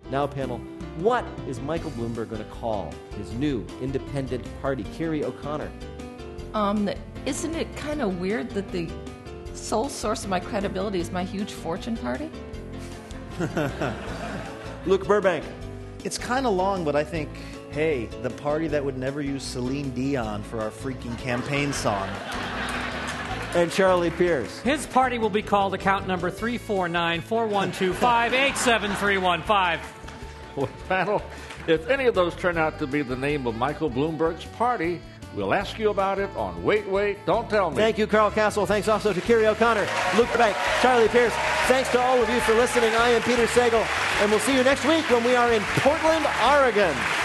Now, panel, what is Michael Bloomberg going to call his new independent party? Kerry O'Connor. Isn't it kind of weird that the sole source of my credibility is my huge fortune party? Luke Burbank. It's kind of long, but I think, hey, the party that would never use Celine Dion for our freaking campaign song. And Charlie Pierce. His party will be called account number 349-4125-87315. Well, panel, if any of those turn out to be the name of Michael Bloomberg's party, we'll ask you about it on Wait, Don't Tell Me. Thank you, Carl Castle. Thanks also to Kerry O'Connor, Luke Burbank, Charlie Pierce. Thanks to all of you for listening. I am Peter Sagal, and we'll see you next week when we are in Portland, Oregon.